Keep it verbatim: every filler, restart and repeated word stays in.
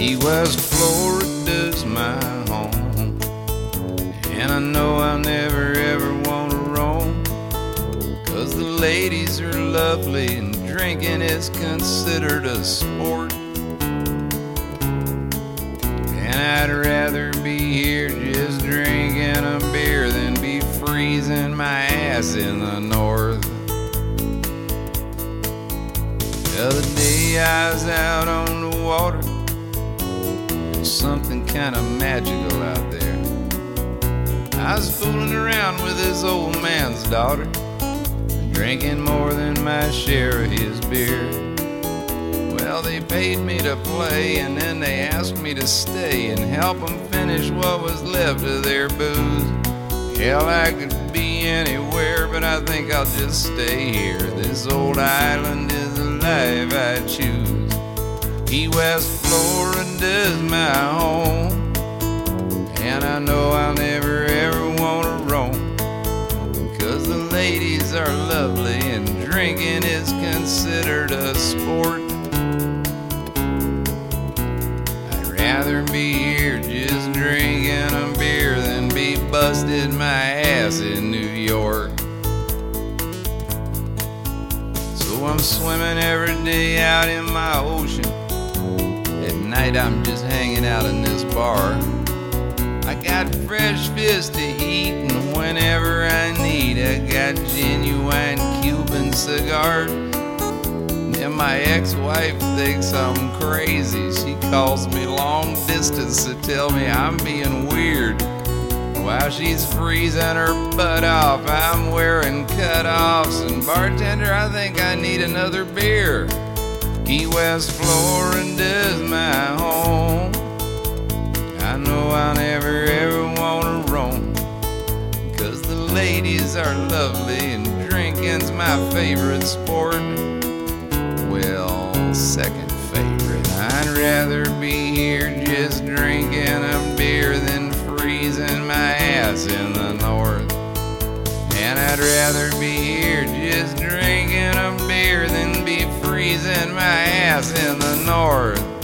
Key West, Florida's my home, and I know I'll never ever want to roam, 'cause the ladies are lovely and drinking is considered a sport. And I'd rather be here just drinking a beer than be freezing my ass in the north. The other day I was out on the water, something kind of magical out there. I was fooling around with this old man's daughter, drinking more than my share of his beer. Well, they paid me to play, and then they asked me to stay and help them finish what was left of their booze. Hell, I could be anywhere, but I think I'll just stay here. This old island is the life I choose. Key West, Florida's my home, and I know I'll never ever want to roam, 'cause the ladies are lovely and drinking is considered a sport. I'd rather be here just drinking a beer than be busting my ass in New York. So I'm swimming every day out in my ocean. At night I'm just hanging out in this bar. I got fresh fish to eat, and whenever I need, I got genuine Cuban cigars. And my ex-wife thinks I'm crazy. She calls me long distance to tell me I'm being weird. While she's freezing her butt off, I'm wearing cutoffs. And bartender, I think I need another beer. Key West, Florida's my home. I know I'll never ever want to roam, 'cause the ladies are lovely and drinking's my favorite sport. Well, second favorite. I'd rather be here just drinking a beer than freezing my ass in the north. And I'd rather be here just drinking a beer than be freezing my ass in the north.